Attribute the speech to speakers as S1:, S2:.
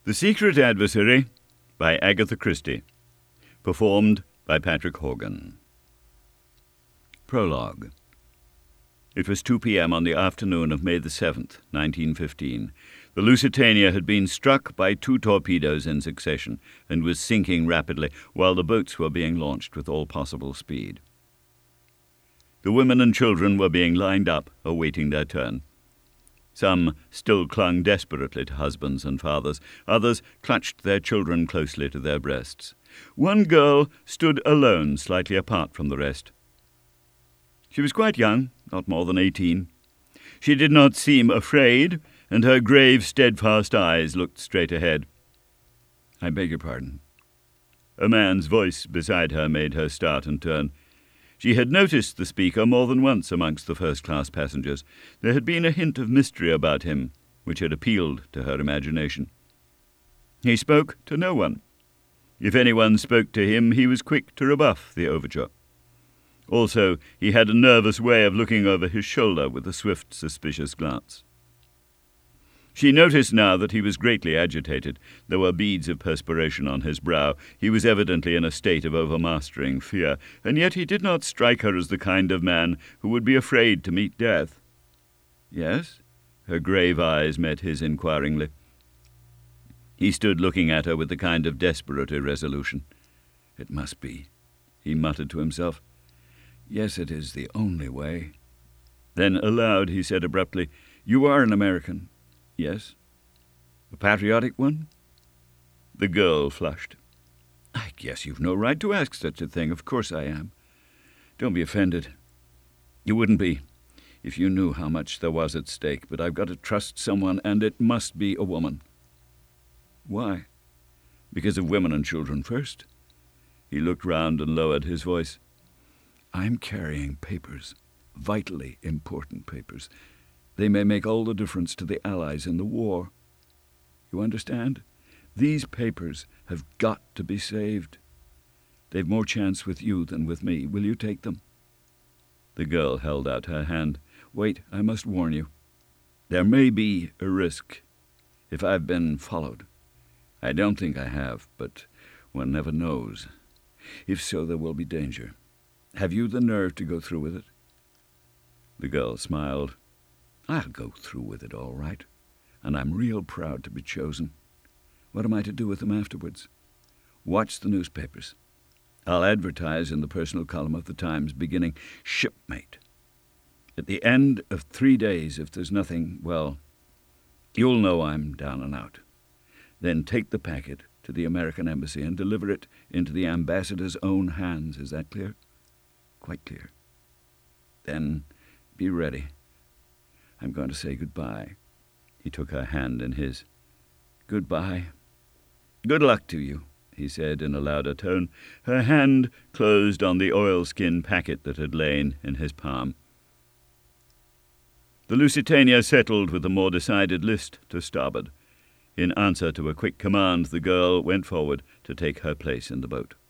S1: The Secret Adversary by Agatha Christie. Performed by Patrick Horgan. Prologue. It was 2 p.m. on the afternoon of May the 7th, 1915. The Lusitania had been struck by 2 torpedoes in succession and was sinking rapidly while the boats were being launched with all possible speed. The women and children were being lined up, awaiting their turn. Some still clung desperately to husbands and fathers. Others clutched their children closely to their breasts. One girl stood alone, slightly apart from the rest. She was quite young, not more than 18. She did not seem afraid, and her grave, steadfast eyes looked straight ahead. "I beg your pardon." A man's voice beside her made her start and turn. She had noticed the speaker more than once amongst the first-class passengers. There had been a hint of mystery about him, which had appealed to her imagination. He spoke to no one. If anyone spoke to him, he was quick to rebuff the overture. Also, he had a nervous way of looking over his shoulder with a swift, suspicious glance. She noticed now that he was greatly agitated. There were beads of perspiration on his brow. He was evidently in a state of overmastering fear, and yet he did not strike her as the kind of man who would be afraid to meet death. "Yes?" Her grave eyes met his inquiringly. He stood looking at her with a kind of desperate irresolution. "It must be," he muttered to himself. "Yes, it is the only way." Then aloud he said abruptly, "You are an American." "Yes." "A patriotic one?" The girl flushed. "I guess you've no right to ask such a thing. Of course I am. Don't be offended. You wouldn't be if you knew how much there was at stake, but I've got to trust someone, and it must be a woman." "Why?" "Because of women and children first." He looked round and lowered his voice. "I'm carrying papers, vitally important papers. They may make all the difference to the Allies in the war. You understand? These papers have got to be saved. They've more chance with you than with me. Will you take them?" The girl held out her hand. "Wait, I must warn you. There may be a risk if I've been followed. I don't think I have, but one never knows. If so, there will be danger. Have you the nerve to go through with it?" The girl smiled. "I'll go through with it all right, and I'm real proud to be chosen. What am I to do with them afterwards?" "Watch the newspapers. I'll advertise in the personal column of the Times, beginning, 'Shipmate.' At the end of 3 days, if there's nothing, well, you'll know I'm down and out. Then take the packet to the American embassy and deliver it into the ambassador's own hands. Is that clear?" "Quite clear." "Then be ready. I'm going to say goodbye." He took her hand in his. "Goodbye. Good luck to you," he said in a louder tone. Her hand closed on the oilskin packet that had lain in his palm. The Lusitania settled with a more decided list to starboard. In answer to a quick command, the girl went forward to take her place in the boat.